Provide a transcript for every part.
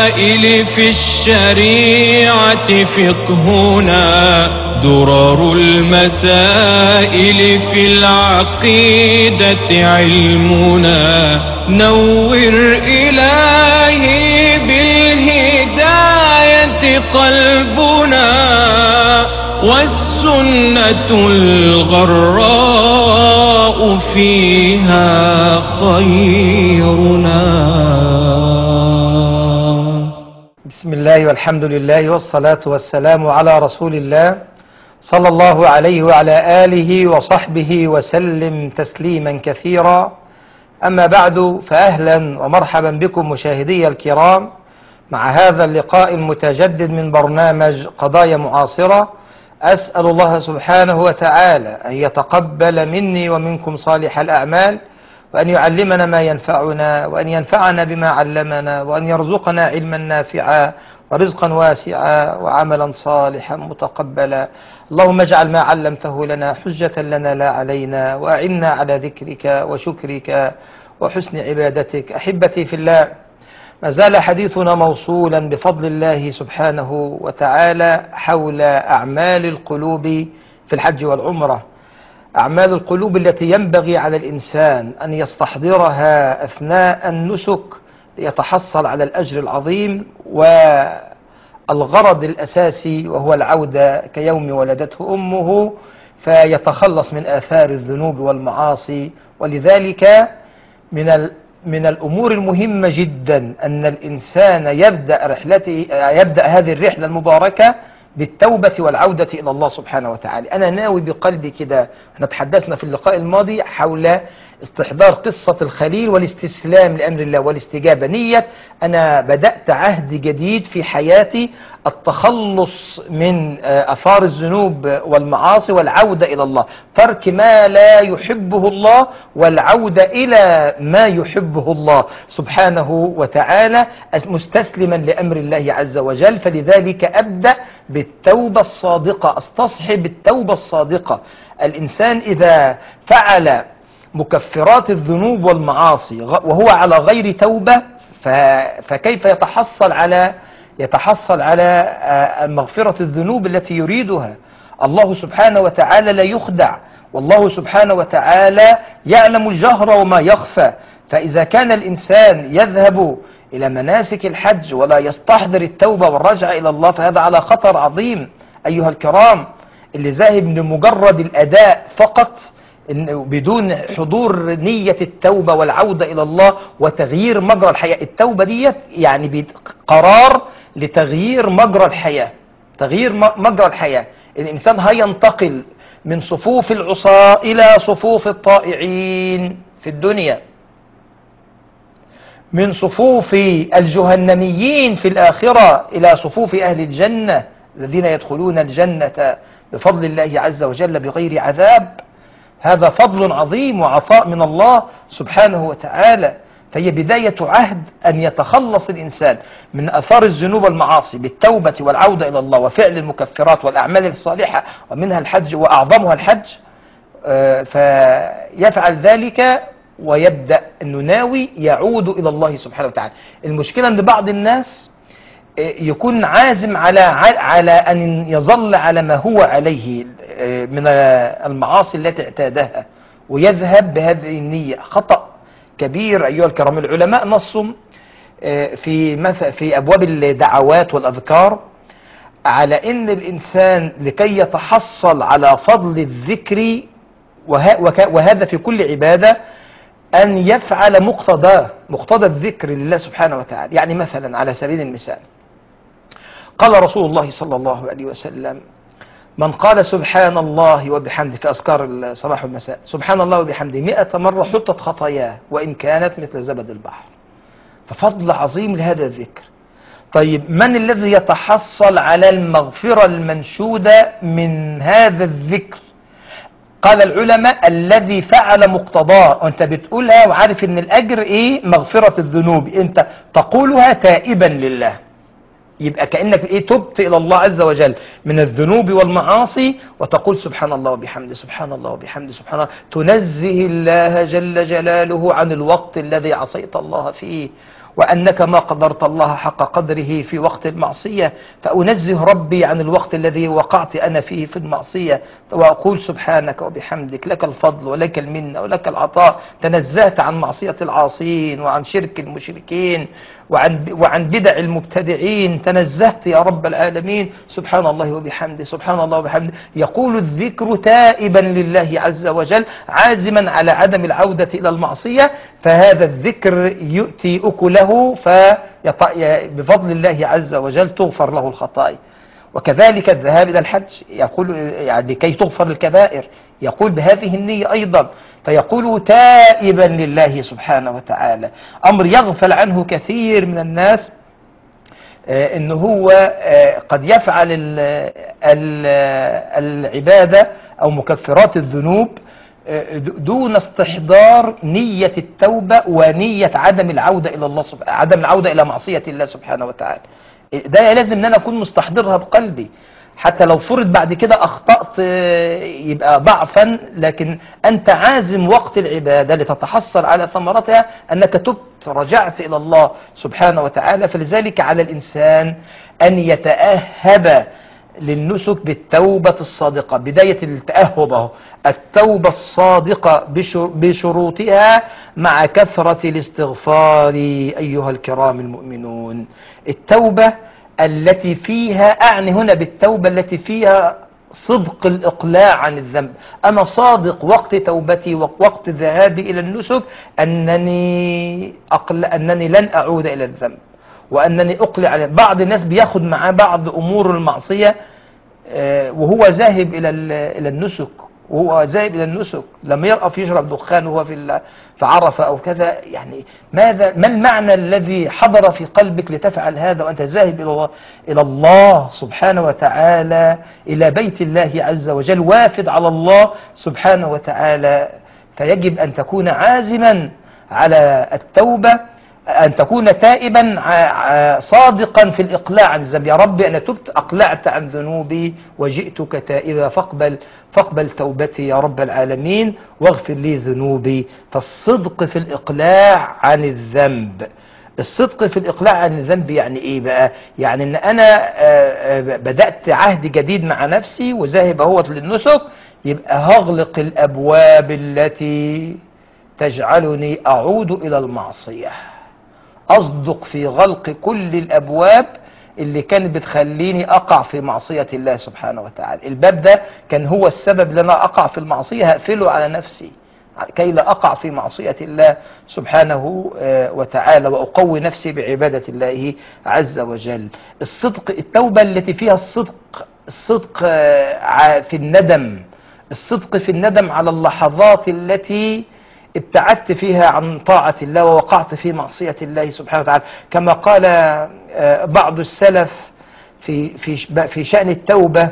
المسائل في الشريعة فقهنا، درر المسائل في العقيدة علمنا. نور إلهي بالهداية قلبنا، والسنة الغراء فيها خيرنا. بسم الله والحمد لله والصلاة والسلام على رسول الله صلى الله عليه وعلى آله وصحبه وسلم تسليما كثيرا. أما بعد، فأهلا ومرحبا بكم مشاهدي الكرام مع هذا اللقاء المتجدد من برنامج قضايا معاصرة. أسأل الله سبحانه وتعالى أن يتقبل مني ومنكم صالح الأعمال، وأن يعلمنا ما ينفعنا، وأن ينفعنا بما علمنا، وأن يرزقنا علما نافعا ورزقا واسعا وعملا صالحا متقبلا. اللهم اجعل ما علمته لنا حجة لنا لا علينا، وأعنا على ذكرك وشكرك وحسن عبادتك. أحبتي في الله، ما زال حديثنا موصولا بفضل الله سبحانه وتعالى حول أعمال القلوب في الحج والعمرة، أعمال القلوب التي ينبغي على الإنسان أن يستحضرها أثناء النسك ليتحصل على الأجر العظيم والغرض الأساسي، وهو العودة كيوم ولدته أمه، فيتخلص من آثار الذنوب والمعاصي. ولذلك من الأمور المهمة جدا أن الإنسان يبدأ هذه الرحلة المباركة بالتوبة والعودة إلى الله سبحانه وتعالى. أنا ناوي بقلبي كده، احنا تحدثنا في اللقاء الماضي حول استحضار قصة الخليل والاستسلام لأمر الله والاستجابة. نية أنا بدأت عهد جديد في حياتي، التخلص من أثار الذنوب والمعاصي والعودة إلى الله، ترك ما لا يحبه الله والعودة إلى ما يحبه الله سبحانه وتعالى، مستسلما لأمر الله عز وجل. فلذلك أبدأ بالتوبة الصادقة، استصحب التوبة الصادقة. الإنسان إذا فعل مكفرات الذنوب والمعاصي وهو على غير توبة، فكيف يتحصل على مغفرة الذنوب التي يريدها؟ الله سبحانه وتعالى لا يخدع، والله سبحانه وتعالى يعلم الجهر وما يخفى. فإذا كان الإنسان يذهب إلى مناسك الحج ولا يستحضر التوبة والرجعة إلى الله، فهذا على خطر عظيم. أيها الكرام، اللي ذاهب لمجرد الأداء فقط بدون حضور نية التوبة والعودة إلى الله وتغيير مجرى الحياة، التوبة دي يعني قرار لتغيير مجرى الحياة، تغيير مجرى الحياة. الإنسان هينتقل من صفوف العصاة إلى صفوف الطائعين في الدنيا، من صفوف الجهنميين في الآخرة إلى صفوف أهل الجنة الذين يدخلون الجنة بفضل الله عز وجل بغير عذاب. هذا فضل عظيم وعطاء من الله سبحانه وتعالى. فهي بداية عهد أن يتخلص الإنسان من أثار الذنوب والمعاصي بالتوبة والعودة إلى الله وفعل المكفرات والأعمال الصالحة، ومنها الحج وأعظمها الحج. فيفعل ذلك ويبدأ أنه ناوي يعود إلى الله سبحانه وتعالى. المشكلة أن بعض الناس يكون عازم على أن يظل على ما هو عليه من المعاصي التي اعتادها ويذهب بهذه النية. خطأ كبير أيها الكرام. العلماء نصوا في أبواب الدعوات والأذكار على أن الإنسان لكي يتحصل على فضل الذكر، وهذا في كل عبادة، أن يفعل مقتضى الذكر لله سبحانه وتعالى. يعني مثلا على سبيل المثال، قال رسول الله صلى الله عليه وسلم: من قال سبحان الله وبحمده في أذكار الصباح والمساء، سبحان الله وبحمده 100 مرة حطت خطاياه وإن كانت مثل زبد البحر. ففضل عظيم لهذا الذكر. طيب، من الذي يتحصل على المغفرة المنشودة من هذا الذكر؟ قال العلماء: الذي فعل مقتضاه. وانت بتقولها وعارف ان الأجر ايه؟ مغفرة الذنوب. انت تقولها تائبا لله، يبقى كأنك تبت إلى الله عز وجل من الذنوب والمعاصي، وتقول سبحان الله وبحمده، سبحان الله وبحمده، سبحان الله، تنزه الله جل جلاله عن الوقت الذي عصيت الله فيه، وأنك ما قدرت الله حق قدره في وقت المعصية، فأنزه ربي عن الوقت الذي وقعت أنا فيه في المعصية، وأقول سبحانك وبحمدك، لك الفضل ولك المنة ولك العطاء. تنزهت عن معصية العاصين وعن شرك المشركين وعن بدع المبتدعين، تنزهت يا رب العالمين. سبحان الله وبحمده، سبحان الله وبحمده. يقول الذكر تائبا لله عز وجل عازما على عدم العودة إلى المعصية، فهذا الذكر يؤتي أكله، بفضل الله عز وجل تغفر له الخطايا. وكذلك الذهاب إلى الحج، يقول يعني لكي تغفر الكبائر، يقول بهذه النية أيضا، فيقول تائبا لله سبحانه وتعالى. أمر يغفل عنه كثير من الناس، إنه هو قد يفعل العبادة أو مكفرات الذنوب دون استحضار نية التوبة ونية عدم العودة إلى الله عدم العودة إلى معصية الله سبحانه وتعالى. ده لازم أن أنا أكون مستحضرها بقلبي، حتى لو فرض بعد كده أخطأت يبقى ضعفا، لكن أنت عازم وقت العبادة لتتحصل على ثمرتها أنك تبت رجعت إلى الله سبحانه وتعالى. فلذلك على الإنسان أن يتأهب للنسك بالتوبة الصادقة. بداية التأهب التوبة الصادقة بشروطها مع كثرة الاستغفار أيها الكرام المؤمنون. التوبة التي فيها، أعني هنا بالتوبة التي فيها صدق الإقلاع عن الذنب. أنا صادق وقت توبتي ووقت ذهابي إلى النسك أنني لن أعود إلى الذنب، وأنني أقلع عليه. بعض الناس بياخد معاه بعض أمور المعصية وهو ذاهب إلى النسك، وهو ذاهب إلى النسك لما يقف يشرب دخان وهو في عرفة أو كذا. يعني ما المعنى الذي حضر في قلبك لتفعل هذا وأنت ذاهب إلى الله سبحانه وتعالى، إلى بيت الله عز وجل، وافد على الله سبحانه وتعالى؟ فيجب أن تكون عازما على التوبة، أن تكون تائبا صادقا في الإقلاع عن الذنب. يا رب أنا تبت، أقلعت عن ذنوبي وجئتك تائبا، فاقبل توبتي يا رب العالمين واغفر لي ذنوبي. فالصدق في الإقلاع عن الذنب. الصدق في الإقلاع عن الذنب يعني إيه بقى؟ يعني أن أنا بدأت عهد جديد مع نفسي وذاهب اهوت للنسك، يبقى هغلق الأبواب التي تجعلني أعود إلى المعصية. أصدق في غلق كل الأبواب اللي كانت بتخليني أقع في معصية الله سبحانه وتعالى. الباب ده كان هو السبب لأنا أقع في المعصية، هقفله على نفسي كي لا أقع في معصية الله سبحانه وتعالى، وأقوي نفسي بعبادة الله عز وجل. الصدق، التوبة التي فيها الصدق في الندم، الصدق في الندم على اللحظات التي ابتعدت فيها عن طاعة الله ووقعت في معصية الله سبحانه وتعالى. كما قال بعض السلف في شأن التوبة: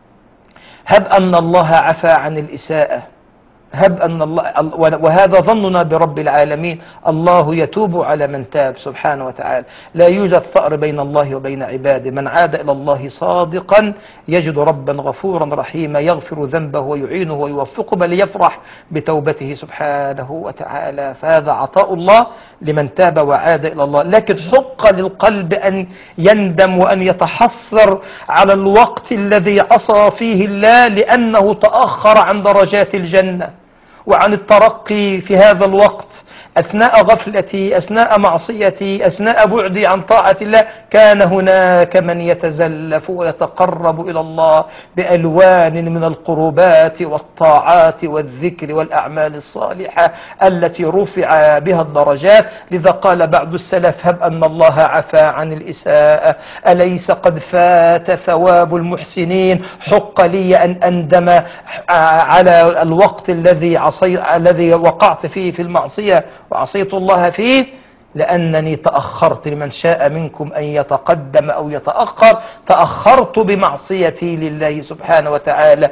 هب أن الله عفا عن الإساءة، هب أن الله، وهذا ظننا برب العالمين، الله يتوب على من تاب سبحانه وتعالى. لا يوجد ثأر بين الله وبين عباده. من عاد إلى الله صادقا يجد ربا غفورا رحيما يغفر ذنبه ويعينه ويوفقه، بل يفرح بتوبته سبحانه وتعالى. فهذا عطاء الله لمن تاب وعاد إلى الله. لكن حق للقلب أن يندم وأن يتحسر على الوقت الذي عصى فيه الله، لأنه تأخر عن درجات الجنة وعن الترقي في هذا الوقت. أثناء غفلتي، أثناء معصيتي، أثناء بعدي عن طاعة الله، كان هناك من يتزلف ويتقرب إلى الله بألوان من القربات والطاعات والذكر والأعمال الصالحة التي رفع بها الدرجات. لذا قال بعض السلف: هب أن الله عفا عن الإساءة، أليس قد فات ثواب المحسنين؟ حق لي أن أندم على الوقت الذي وقعت فيه في المعصية وعصيت الله فيه، لأنني تأخرت. لمن شاء منكم أن يتقدم أو يتأخر، تأخرت بمعصيتي لله سبحانه وتعالى.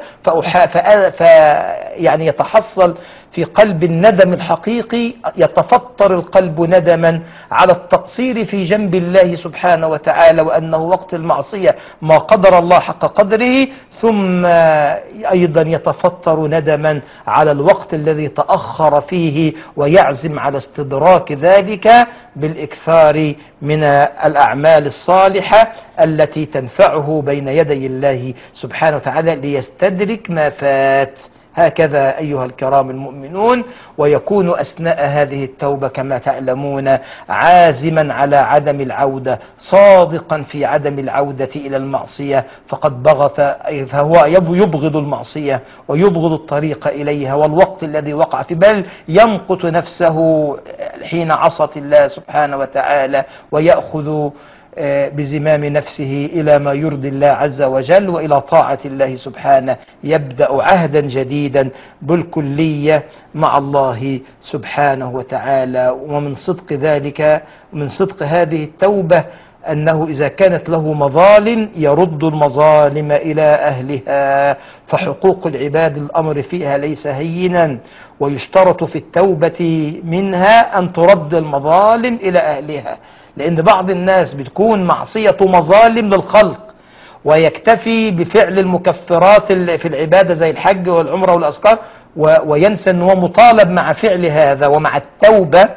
يعني يتحصل في قلب الندم الحقيقي، يتفطر القلب ندما على التقصير في جنب الله سبحانه وتعالى، وأنه وقت المعصية ما قدر الله حق قدره، ثم أيضا يتفطر ندما على الوقت الذي تأخر فيه، ويعزم على استدراك ذلك بالإكثار من الأعمال الصالحة التي تنفعه بين يدي الله سبحانه وتعالى ليستدرك ما فات. هكذا أيها الكرام المؤمنون. ويكون أثناء هذه التوبة كما تعلمون عازما على عدم العودة، صادقا في عدم العودة إلى المعصية، فقد بغت، فهو يبغض المعصية ويبغض الطريق إليها والوقت الذي وقع فيه، بل يمقت نفسه حين عصت الله سبحانه وتعالى ويأخذ بزمام نفسه إلى ما يرضي الله عز وجل وإلى طاعة الله سبحانه. يبدأ عهدا جديدا بالكلية مع الله سبحانه وتعالى. ومن صدق ذلك، من صدق هذه التوبة، أنه إذا كانت له مظالم يرد المظالم إلى أهلها، فحقوق العباد الأمر فيها ليس هينا، ويشترط في التوبة منها أن ترد المظالم إلى أهلها. لأن بعض الناس بتكون معصية مظالم للخلق ويكتفي بفعل المكفرات في العبادة زي الحج والعمرة والأذكار، وينسى أنه مطالب مع فعل هذا ومع التوبة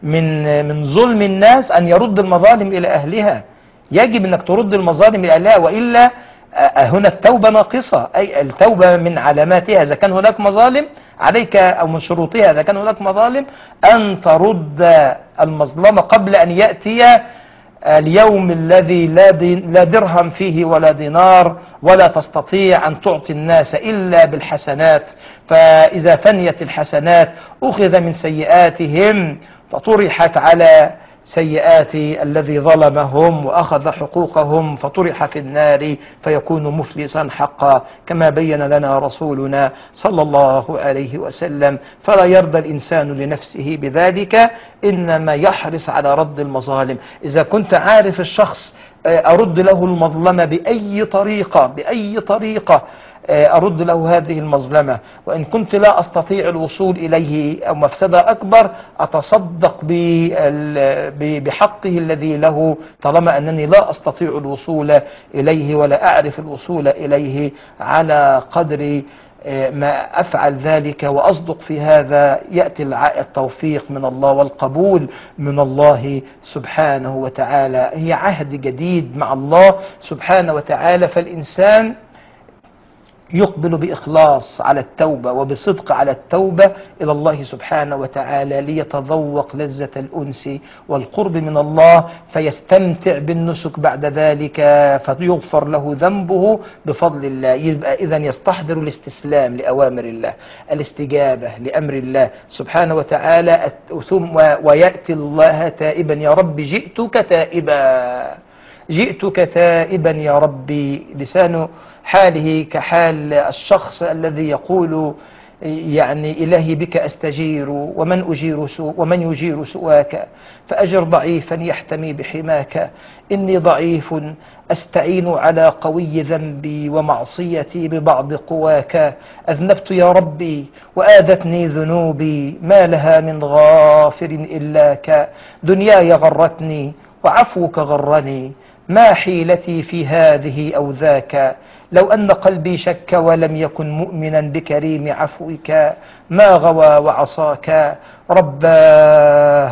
من ظلم الناس أن يرد المظالم إلى أهلها. يجب أنك ترد المظالم إلى أهلها، وإلا هنا التوبة ناقصة. أي التوبة من علاماتها إذا كان هناك مظالم عليك، أو من شروطها إذا كان هناك مظالم، أن ترد المظلمة قبل أن يأتي اليوم الذي لا درهم فيه ولا دينار، ولا تستطيع أن تعطي الناس إلا بالحسنات. فإذا فنيت الحسنات أخذ من سيئاتهم فطرحت على سيئات الذي ظلمهم وأخذ حقوقهم فطرح في النار فيكون مفلسا حقا، كما بين لنا رسولنا صلى الله عليه وسلم. فلا يرضى الإنسان لنفسه بذلك، إنما يحرص على رد المظالم. إذا كنت عارف الشخص أرد له المظلمة بأي طريقة أرد له هذه المظلمة، وإن كنت لا أستطيع الوصول إليه أو مفسدة أكبر أتصدق بحقه الذي له، طالما أنني لا أستطيع الوصول إليه ولا أعرف الوصول إليه. على قدر ما أفعل ذلك وأصدق في هذا يأتي التوفيق من الله والقبول من الله سبحانه وتعالى. هي عهد جديد مع الله سبحانه وتعالى، فالإنسان يقبل بإخلاص على التوبة وبصدق على التوبة إلى الله سبحانه وتعالى ليتذوق لذة الأنس والقرب من الله، فيستمتع بالنسك بعد ذلك فيغفر له ذنبه بفضل الله. يبقى إذن يستحضر الاستسلام لأوامر الله، الاستجابة لأمر الله سبحانه وتعالى، ثم ويأتي الله تائبا: يا رب جئتك تائبا يا ربي. لسان حاله كحال الشخص الذي يقول يعني إلهي بك أستجير ومن يجير سواك، فأجر ضعيفا يحتمي بحماك. إني ضعيف أستعين على قوي ذنبي ومعصيتي ببعض قواك. أذنبت يا ربي وآذتني ذنوبي، ما لها من غافر إلاك. دنياي غرتني وعفوك غرني، ما حيلتي في هذه أو ذاك. لو أن قلبي شك ولم يكن مؤمنا بكريم عفوك، ما غوى وعصاك. رباه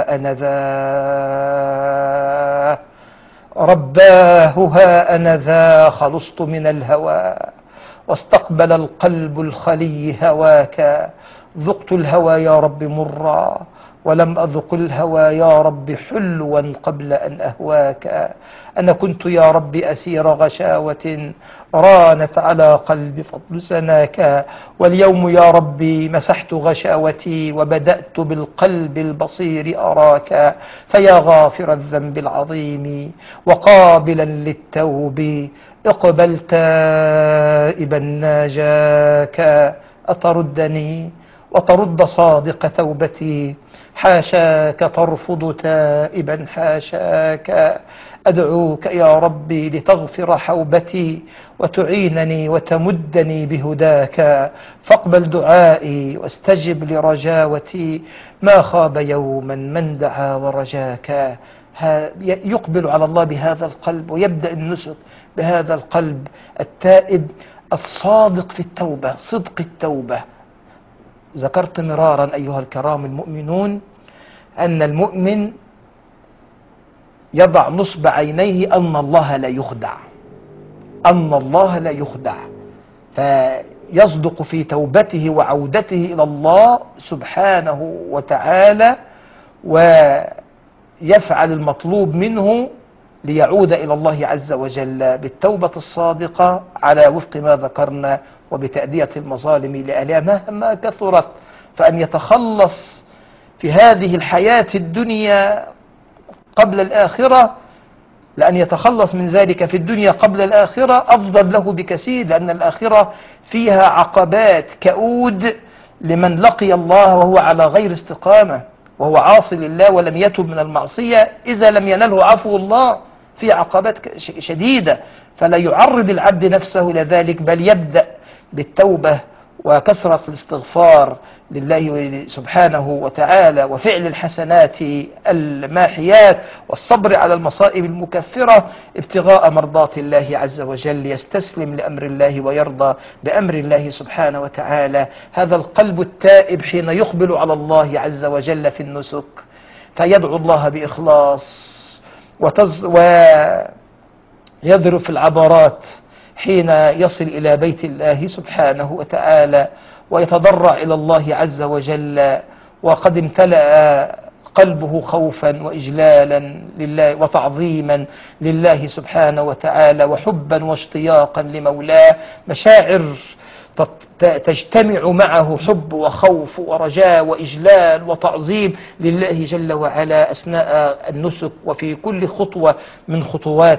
ها أنا ذا خلصت من الهوى، واستقبل القلب الخلي هواك. ذقت الهوى يا رب مرا، ولم أذق الهوى يا رب حلوا قبل أن أهواك. أنا كنت يا رب أسير غشاوة، رانت على قلبي فضل سناك. واليوم يا ربي مسحت غشاوتي، وبدأت بالقلب البصير أراك. فيا غافر الذنب العظيم وقابلا للتوب، اقبل تائبا ناجاك. أتردني وترد صادق توبتي، حاشاك ترفض تائبا حاشاك. أدعوك يا ربي لتغفر حوبتي وتعينني وتمدني بهداك. فاقبل دعائي واستجب لرجاوتي، ما خاب يوما من دعا ورجاك. يقبل على الله بهذا القلب، ويبدأ النسك بهذا القلب التائب الصادق في التوبة، صدق التوبة. ذكرت مرارا أيها الكرام المؤمنون أن المؤمن يضع نصب عينيه أن الله لا يخدع، أن الله لا يخدع، فيصدق في توبته وعودته إلى الله سبحانه وتعالى، ويفعل المطلوب منه ليعود إلى الله عز وجل بالتوبة الصادقة على وفق ما ذكرنا، وبتأدية المظالم لأهلها مهما كثرت، فأن يتخلص في هذه الحياة الدنيا قبل الآخرة، لأن يتخلص من ذلك في الدنيا قبل الآخرة أفضل له بكثير، لأن الآخرة فيها عقبات كؤود لمن لقي الله وهو على غير استقامة، وهو عاصي لله ولم يتب من المعصية، إذا لم ينله عفو الله في عقبات شديدة، فلا يعرض العبد نفسه إلى ذلك، بل يبدأ بالتوبة وكثرة الاستغفار لله سبحانه وتعالى، وفعل الحسنات الماحيات، والصبر على المصائب المكفرة ابتغاء مرضات الله عز وجل، يستسلم لأمر الله ويرضى بأمر الله سبحانه وتعالى. هذا القلب التائب حين يقبل على الله عز وجل في النسك فيدعو الله بإخلاص ويذرف العبرات حين يصل إلى بيت الله سبحانه وتعالى، ويتضرع إلى الله عز وجل وقد امتلأ قلبه خوفا وإجلالا لله وتعظيما لله سبحانه وتعالى، وحبا واشتياقا لمولاه، مشاعر تجتمع معه حب وخوف ورجاء وإجلال وتعظيم لله جل وعلا أثناء النسك، وفي كل خطوة من خطوات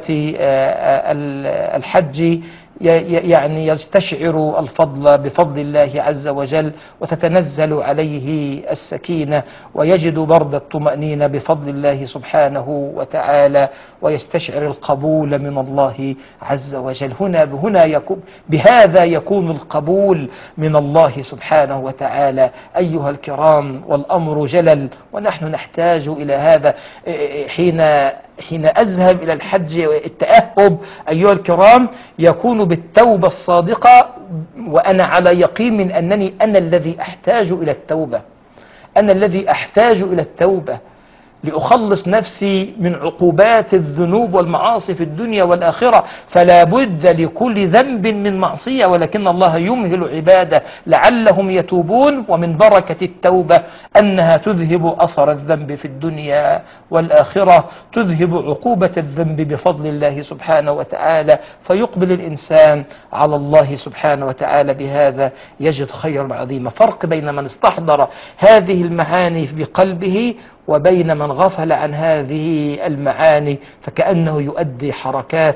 الحج يعني يستشعر الفضل بفضل الله عز وجل، وتتنزل عليه السكينة، ويجد برد الطمأنينة بفضل الله سبحانه وتعالى، ويستشعر القبول من الله عز وجل. بهذا يكون القبول من الله سبحانه وتعالى أيها الكرام، والأمر جلل، ونحن نحتاج إلى هذا. حين أذهب إلى الحج التأهب أيها الكرام يكون بالتوبة الصادقة، وأنا على يقين من أنني أنا الذي أحتاج إلى التوبة، أنا الذي أحتاج إلى التوبة لأخلص نفسي من عقوبات الذنوب والمعاصي في الدنيا والآخرة، فلا بد لكل ذنب من معصية، ولكن الله يمهل عباده لعلهم يتوبون، ومن بركة التوبة أنها تذهب أثر الذنب في الدنيا والآخرة، تذهب عقوبة الذنب بفضل الله سبحانه وتعالى، فيقبل الإنسان على الله سبحانه وتعالى بهذا يجد خيرا عظيما. فرق بين من استحضر هذه المعاني بقلبه وبين من غفل عن هذه المعاني، فكأنه يؤدي حركات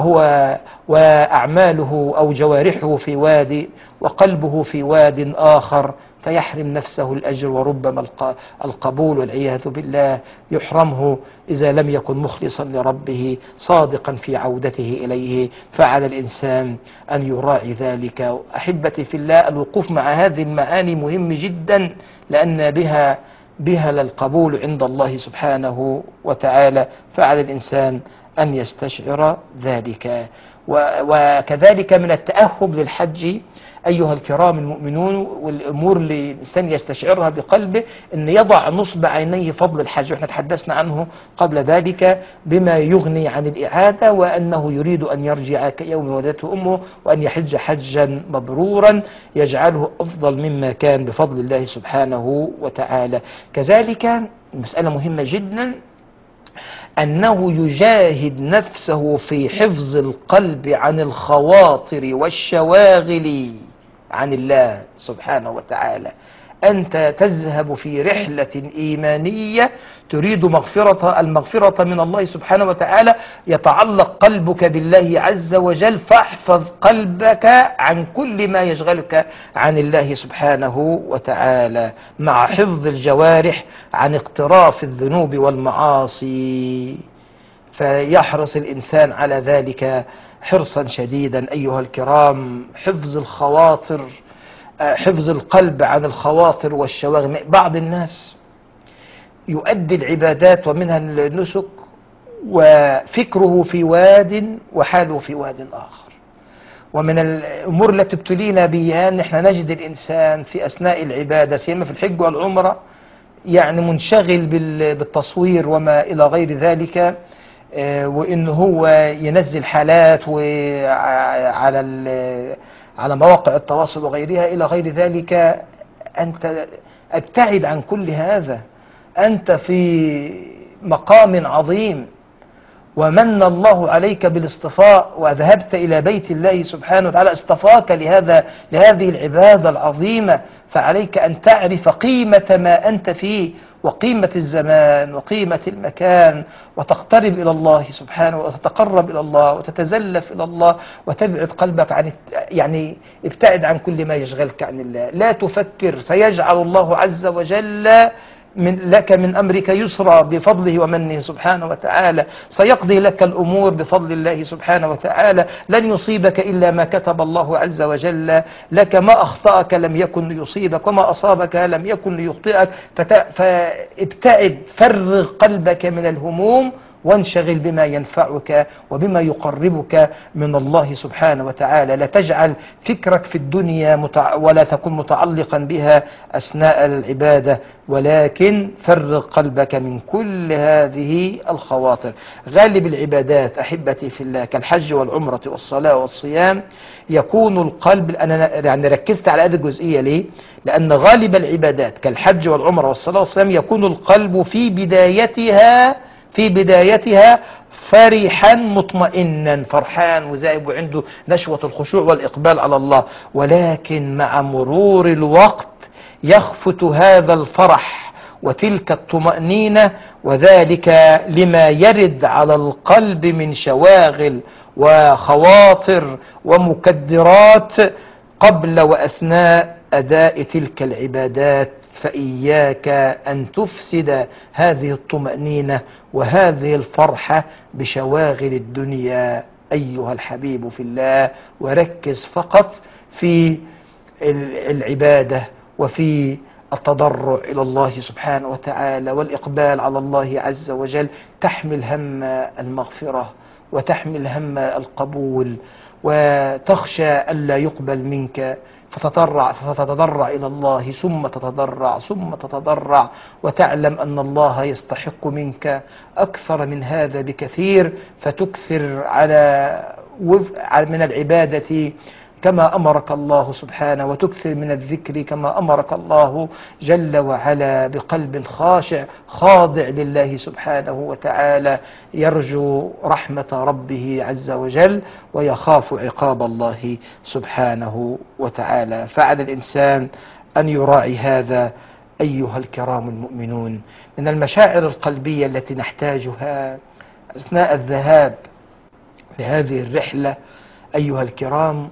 وأعماله أو جوارحه في وادي وقلبه في واد آخر، فيحرم نفسه الأجر، وربما القبول والعياذ بالله يحرمه إذا لم يكن مخلصا لربه صادقا في عودته إليه. فعلى الإنسان أن يراعي ذلك. أحبتي في الله، الوقوف مع هذه المعاني مهم جدا، لأن بها للقبول عند الله سبحانه وتعالى، فعلى الإنسان أن يستشعر ذلك. وكذلك من التأهب للحج أيها الكرام المؤمنون، والأمور اللي الإنسان يستشعرها بقلبه، أن يضع نصب عينيه فضل الحج، وإحنا تحدثنا عنه قبل ذلك بما يغني عن الإعادة، وأنه يريد أن يرجع كيوم ولدته أمه، وأن يحج حجا مبرورا يجعله أفضل مما كان بفضل الله سبحانه وتعالى. كذلك مسألة مهمة جدا أنه يجاهد نفسه في حفظ القلب عن الخواطر والشواغل عن الله سبحانه وتعالى. أنت تذهب في رحلة إيمانية تريد المغفرة من الله سبحانه وتعالى، يتعلق قلبك بالله عز وجل، فاحفظ قلبك عن كل ما يشغلك عن الله سبحانه وتعالى، مع حفظ الجوارح عن اقتراف الذنوب والمعاصي، فيحرص الإنسان على ذلك حرصا شديدا أيها الكرام. حفظ القلب عن الخواطر والشواغل. بعض الناس يؤدي العبادات ومنها النسك وفكره في واد وحاله في واد آخر. ومن الأمور التي ابتلينا بها أن احنا نجد الإنسان في أثناء العبادة سيما في الحج والعمرة يعني منشغل بالتصوير وما إلى غير ذلك، وإن هو ينزل حالات على مواقع التواصل وغيرها إلى غير ذلك. أنت ابتعد عن كل هذا، أنت في مقام عظيم، ومن الله عليك بالاصطفاء، وذهبت إلى بيت الله سبحانه وتعالى اصطفاك لهذه العبادة العظيمة. فعليك أن تعرف قيمة ما أنت فيه، وقيمة الزمان، وقيمة المكان، وتقترب إلى الله سبحانه، وتتقرب إلى الله، وتتزلف إلى الله، وتبعد قلبك يعني ابتعد عن كل ما يشغلك عن الله. لا تفكر، سيجعل الله عز وجل لك من أمرك يسرا بفضله ومنه سبحانه وتعالى، سيقضي لك الأمور بفضل الله سبحانه وتعالى. لن يصيبك إلا ما كتب الله عز وجل لك، ما أخطأك لم يكن ليصيبك، وما أصابك لم يكن ليخطئك. فابتعد، فرغ قلبك من الهموم، وانشغل بما ينفعك وبما يقربك من الله سبحانه وتعالى. لا تجعل فكرك في الدنيا ولا تكن متعلقا بها أثناء العبادة، ولكن فرغ قلبك من كل هذه الخواطر. غالب العبادات أحبتي في الله كالحج والعمرة والصلاة والصيام يكون القلب، أنا يعني ركزت على هذه الجزئية ليه؟ لأن غالب العبادات كالحج والعمرة والصلاة والصيام يكون القلب في بدايتها فرحا مطمئنا، فرحان وزائب، وعنده نشوة الخشوع والإقبال على الله. ولكن مع مرور الوقت يخفت هذا الفرح وتلك الطمأنينة، وذلك لما يرد على القلب من شواغل وخواطر ومكدرات قبل وأثناء أداء تلك العبادات. فإياك أن تفسد هذه الطمأنينة وهذه الفرحة بشواغل الدنيا أيها الحبيب في الله، وركز فقط في العبادة وفي التضرع إلى الله سبحانه وتعالى والإقبال على الله عز وجل. تحمل هم المغفرة وتحمل هم القبول، وتخشى ألا يقبل منك، فتتضرع إلى الله، ثم تتضرع وتعلم أن الله يستحق منك أكثر من هذا بكثير، فتكثر من العبادة كما أمرك الله سبحانه، وتكثر من الذكر كما أمرك الله جل وعلا، بقلب خاشع خاضع لله سبحانه وتعالى، يرجو رحمة ربه عز وجل ويخاف عقاب الله سبحانه وتعالى. فعلى الإنسان أن يراعي هذا أيها الكرام المؤمنون. من المشاعر القلبية التي نحتاجها أثناء الذهاب لهذه الرحلة أيها الكرام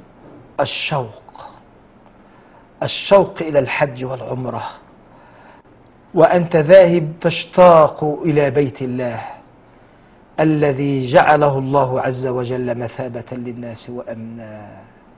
الشوق إلى الحج والعمرة، وأنت ذاهب تشتاق إلى بيت الله الذي جعله الله عز وجل مثابة للناس وأمنا،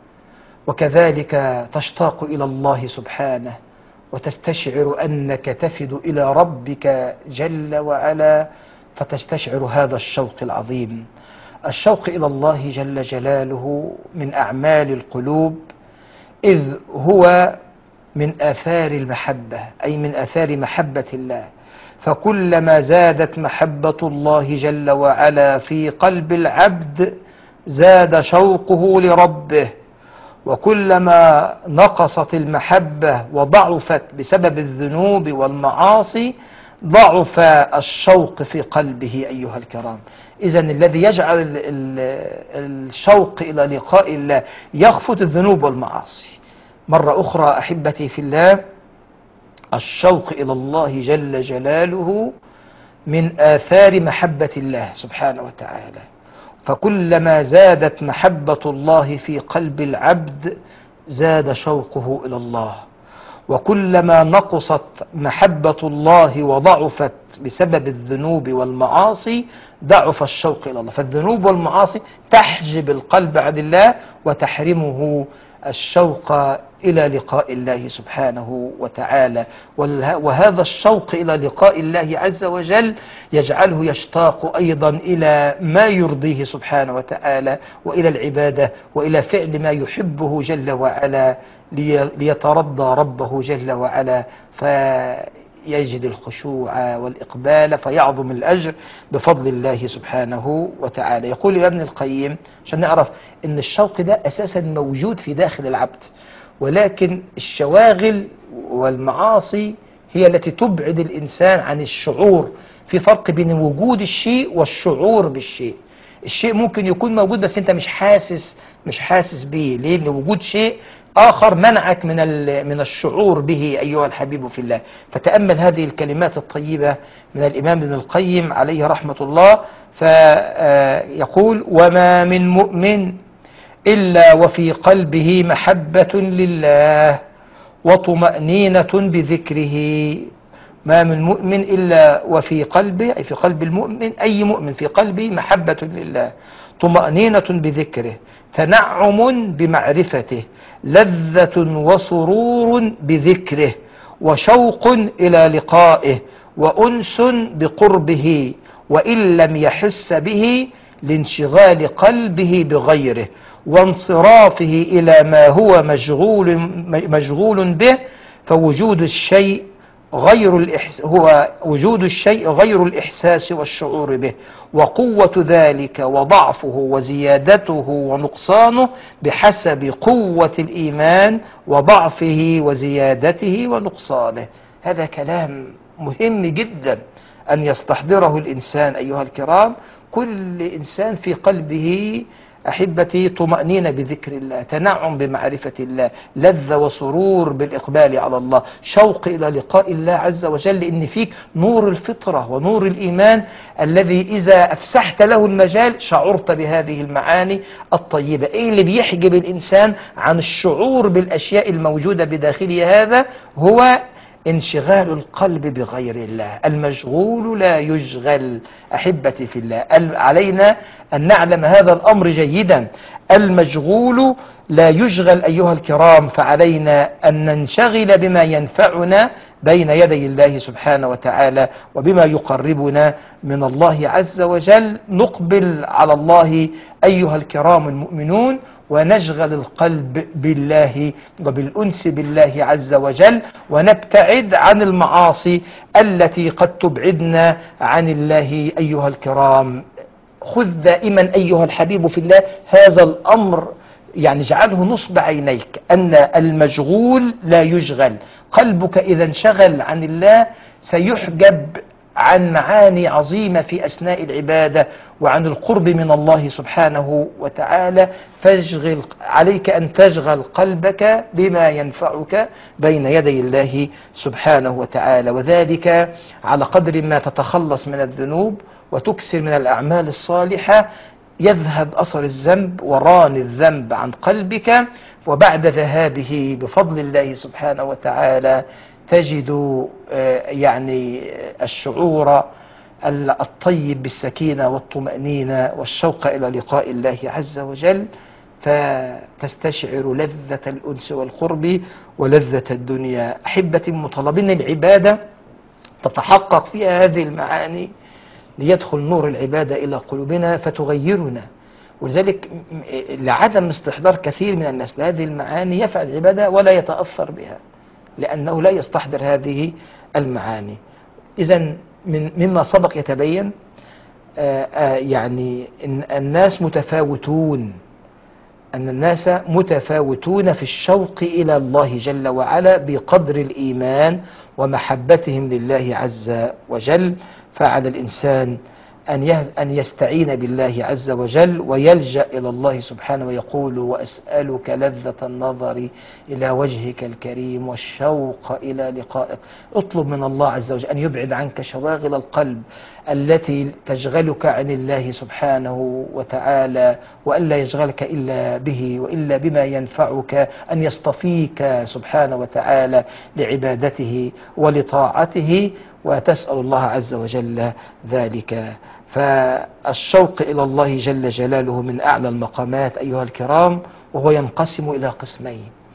وكذلك تشتاق إلى الله سبحانه، وتستشعر أنك تفد إلى ربك جل وعلا، فتستشعر هذا الشوق العظيم. الشوق إلى الله جل جلاله من أعمال القلوب، إذ هو من آثار المحبة، أي من آثار محبة الله. فكلما زادت محبة الله جل وعلا في قلب العبد زاد شوقه لربه، وكلما نقصت المحبة وضعفت بسبب الذنوب والمعاصي ضعف الشوق في قلبه أيها الكرام. إذن الذي يجعل الشوق إلى لقاء الله يخفت الذنوب والمعاصي. مرة أخرى أحبتي في الله، الشوق إلى الله جل جلاله من آثار محبة الله سبحانه وتعالى. فكلما زادت محبة الله في قلب العبد زاد شوقه إلى الله، وكلما نقصت محبة الله وضعفت بسبب الذنوب والمعاصي ضعف الشوق إلى الله. فالذنوب والمعاصي تحجب القلب عن الله وتحرمه الشوق إلى لقاء الله سبحانه وتعالى. وهذا الشوق إلى لقاء الله عز وجل يجعله يشتاق أيضا إلى ما يرضيه سبحانه وتعالى، وإلى العبادة، وإلى فعل ما يحبه جل وعلا، ليترضى ربه جل وعلا. يجد الخشوع والإقبال فيعظم الأجر بفضل الله سبحانه وتعالى. يقول ابن القيم عشان نعرف أن الشوق ده أساسا موجود في داخل العبد، ولكن الشواغل والمعاصي هي التي تبعد الإنسان عن الشعور. في فرق بين وجود الشيء والشعور بالشيء. الشيء ممكن يكون موجود بس انت مش حاسس به. ليه؟ لأن وجود شيء آخر منعك من الشعور به أيها الحبيب في الله. فتأمل هذه الكلمات الطيبة من الإمام ابن القيم عليه رحمة الله، فيقول: وما من مؤمن إلا وفي قلبه محبة لله وطمأنينة بذكره. ما من مؤمن إلا وفي قلبه، أي في قلب المؤمن، أي مؤمن في قلبه محبة لله، طمأنينة بذكره، تنعم بمعرفته، لذة وسرور بذكره، وشوق إلى لقائه، وأنس بقربه، وإن لم يحس به لانشغال قلبه بغيره وانصرافه إلى ما هو مشغول به. فوجود الشيء وجود الشيء غير الإحساس والشعور به، وقوة ذلك وضعفه وزيادته ونقصانه بحسب قوة الإيمان وضعفه وزيادته ونقصانه. هذا كلام مهم جدا أن يستحضره الإنسان أيها الكرام. كل إنسان في قلبه أحبتي طمأنينة بذكر الله، تنعم بمعرفة الله، لذة وسرور بالإقبال على الله، شوق إلى لقاء الله عز وجل، إن فيك نور الفطرة ونور الإيمان الذي إذا أفسحت له المجال شعرت بهذه المعاني الطيبة. إيه اللي بيحجب الإنسان عن الشعور بالأشياء الموجودة بداخله؟ هذا هو انشغال القلب بغير الله. المشغول لا يشغل أحبتي في الله. علينا أن نعلم هذا الأمر جيدا. المشغول لا يشغل أيها الكرام، فعلينا أن ننشغل بما ينفعنا بين يدي الله سبحانه وتعالى وبما يقربنا من الله عز وجل. نقبل على الله أيها الكرام المؤمنون، ونشغل القلب بالله وبالأنس بالله عز وجل، ونبتعد عن المعاصي التي قد تبعدنا عن الله أيها الكرام. خذ دائما أيها الحبيب في الله هذا الأمر، يعني اجعله نصب عينيك، أن المشغول لا يشغل. قلبك إذا انشغل عن الله سيحجب عن معاني عظيمة في أثناء العبادة وعن القرب من الله سبحانه وتعالى. فاشغل عليك أن تشغل قلبك بما ينفعك بين يدي الله سبحانه وتعالى، وذلك على قدر ما تتخلص من الذنوب وتكسر من الأعمال الصالحة يذهب أثر الذنب وران الذنب عن قلبك، وبعد ذهابه بفضل الله سبحانه وتعالى تجد يعني الشعور الطيب بالسكينة والطمأنينة والشوق إلى لقاء الله عز وجل، فتستشعر لذة الأنس والقرب ولذة الدنيا. أحبتي المطالبين العبادة تتحقق فيها هذه المعاني ليدخل نور العبادة إلى قلوبنا فتغيرنا. ولذلك لعدم استحضار كثير من الناس لهذه المعاني يفعل العبادة ولا يتأثر بها، لأنه لا يستحضر هذه المعاني. إذن مما سبق يتبين يعني إن الناس متفاوتون، أن الناس متفاوتون في الشوق إلى الله جل وعلا بقدر الإيمان ومحبتهم لله عز وجل. فعلى الإنسان أن يستعين بالله عز وجل ويلجأ إلى الله سبحانه ويقول: وأسألك لذة النظر إلى وجهك الكريم والشوق إلى لقائك. اطلب من الله عز وجل أن يبعد عنك شواغل القلب التي تشغلك عن الله سبحانه وتعالى، وأن لا يشغلك إلا به وإلا بما ينفعك، أن يصطفيك سبحانه وتعالى لعبادته ولطاعته، وتسأل الله عز وجل ذلك. فالشوق إلى الله جل جلاله من أعلى المقامات أيها الكرام، وهو ينقسم إلى قسمين: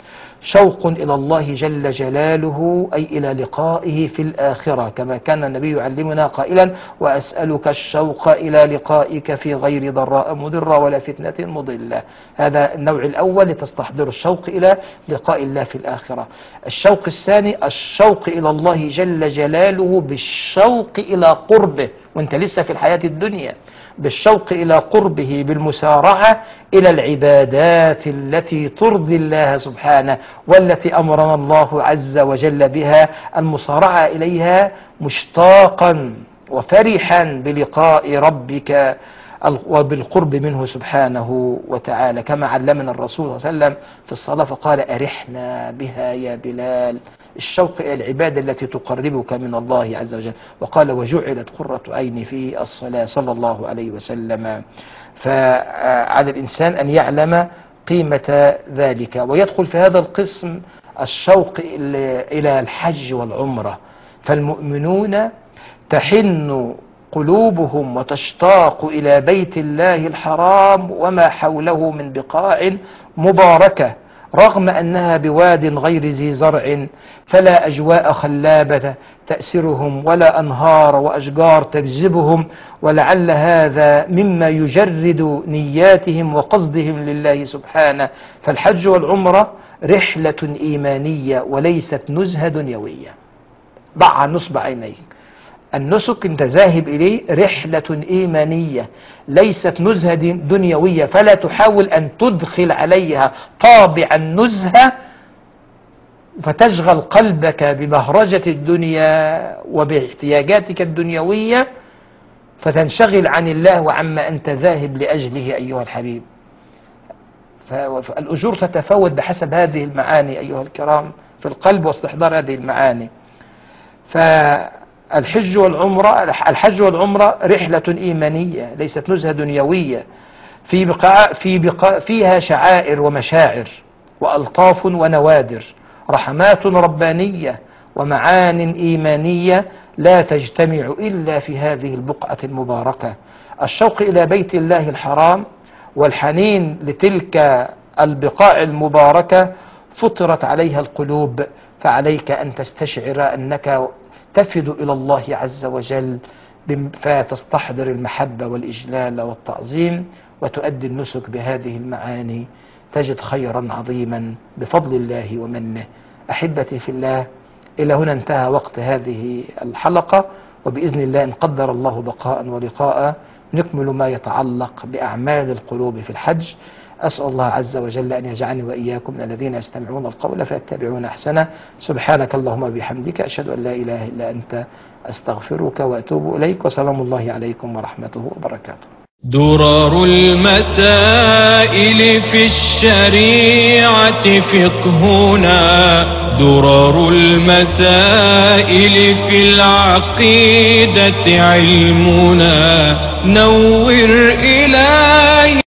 شوق إلى الله جل جلاله، أي إلى لقائه في الآخرة، كما كان النبي يعلمنا قائلا: وأسألك الشوق إلى لقائك في غير ضراء مضرة ولا فتنة مضلة. هذا النوع الأول لتستحضر الشوق إلى لقاء الله في الآخرة. الشوق الثاني الشوق إلى الله جل جلاله بالشوق إلى قربه وانت لسه في الحياة الدنيا، بالشوق إلى قربه، بالمسارعة إلى العبادات التي ترضي الله سبحانه والتي أمرنا الله عز وجل بها، المسارعة إليها مشتاقا وفرحا بلقاء ربك وبالقرب منه سبحانه وتعالى، كما علمنا الرسول صلى الله عليه وسلم في الصلاة فقال: أرحنا بها يا بلال. الشوق إلى العبادة التي تقربك من الله عز وجل. وقال: وجعلت قرة عيني في الصلاة، صلى الله عليه وسلم. فعلى الإنسان أن يعلم قيمة ذلك. ويدخل في هذا القسم الشوق إلى الحج والعمرة، فالمؤمنون تحن قلوبهم وتشتاق إلى بيت الله الحرام وما حوله من بقاع مباركة، رغم أنها بواد غير ذي زرع، فلا أجواء خلابة تأسرهم ولا أنهار وأشجار تجذبهم، ولعل هذا مما يجرد نياتهم وقصدهم لله سبحانه. فالحج والعمرة رحلة إيمانية وليست نزهة دنيوية. ضع نصب عينيك، النسك انت ذاهب إليه رحلة إيمانية ليست نزهة دنيوية، فلا تحاول أن تدخل عليها طابع النزهة فتشغل قلبك بمهرجة الدنيا وباحتياجاتك الدنيوية فتنشغل عن الله وعما أنت ذاهب لأجله أيها الحبيب. فالأجور تتفاوت بحسب هذه المعاني أيها الكرام في القلب واستحضار هذه المعاني. الحج والعمرة رحلة إيمانية ليست نزهة دنيوية، فيها شعائر ومشاعر وألطاف ونوادر، رحمات ربانية ومعان إيمانية لا تجتمع إلا في هذه البقعة المباركة. الشوق إلى بيت الله الحرام والحنين لتلك البقاع المباركة فطرت عليها القلوب، فعليك أن تستشعر أنك تفد إلى الله عز وجل، فتستحضر المحبة والإجلال والتعظيم وتؤدي النسك بهذه المعاني، تجد خيرا عظيما بفضل الله ومنه. أحبتي في الله، إلى هنا انتهى وقت هذه الحلقة، وبإذن الله إن قدر الله بقاء ولقاء نكمل ما يتعلق بأعمال القلوب في الحج. أسأل الله عز وجل أن يجعلني وإياكم من الذين يستمعون القول فيتبعون أحسنه. سبحانك اللهم وبحمدك، أشهد أن لا إله إلا أنت، أستغفرك وأتوب إليك، وسلام الله عليكم ورحمته وبركاته. درر المسائل في الشريعة فقهنا، درر المسائل في العقيدة علمنا، نور إلهي